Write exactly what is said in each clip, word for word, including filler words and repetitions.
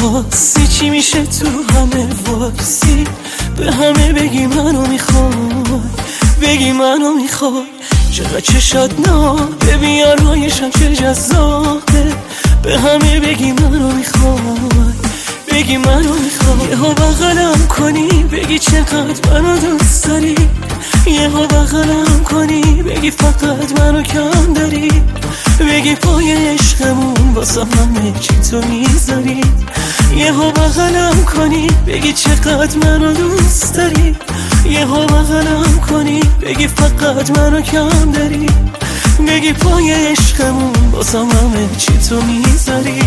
خواستی چی میشه تو همه وایسی، به همه بگی منو میخوای، بگی منو میخوای. چقدر چشات نابه بیارایشم چه جذابه، به همه بگی منو میخوای، بگی منو میخوای. یه ها بغلم کنی بگی چقدر منو دوست داری، یه ها بغلم کنی بگی فقط منو کم داری، بگی پای عشقمون واسه همه چی تو میذاری. یه ها بغلم کنی بگی چقدر منو دوست داری، یه ها بغلم کنی بگی فقط منو کم داری، بگی پای عشقمون واسه همه چی تو میذاری.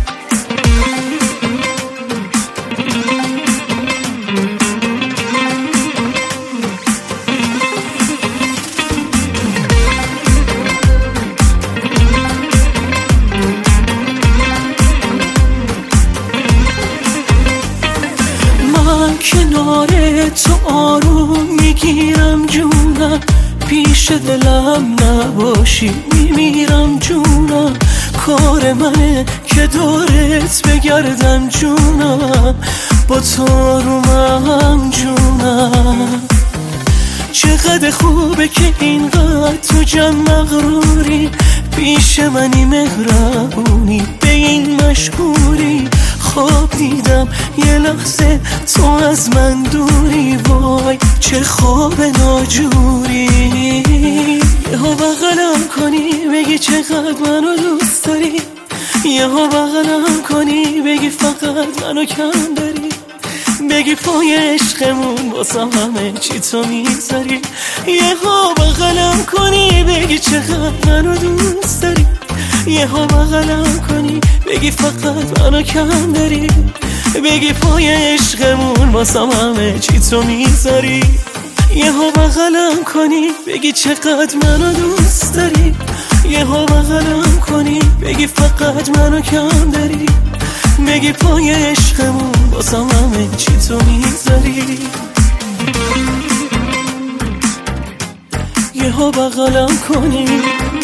کنار تو آروم میگیرم جونم، پیش دلم نباشی میمیرم جونم. کار منه که دورت بگردم جونم، با تو آرومم جونم. چقدر خوبه که اینقدر تو جمع مغروری، پیش منی مهربونی به این مشهوری. خواب دیدم یه لحظه تو از من دوری، وای چه خواب ناجوری. یه ها بغلم کنی بگی چقدر منو دوست داری، یه ها بغلم کنی بگی فقط منو کم داری، بگی پای عشقمون واسه همه چی تو میذاری. یه ها بغلم کنی بگی چقدر منو دوست داری، یه ها بغلم کنی بگی فقط منو کم داری، بگی پای عشقمون واسه همه چی تو میذاری. یه ها بغلم کنی بگی چقدر منو دوست داری، یه ها بغلم کنی بگی فقط منو کم داری، بگی پای عشقمون واسه همه چی تو میذاری. یه ها بغلم کنی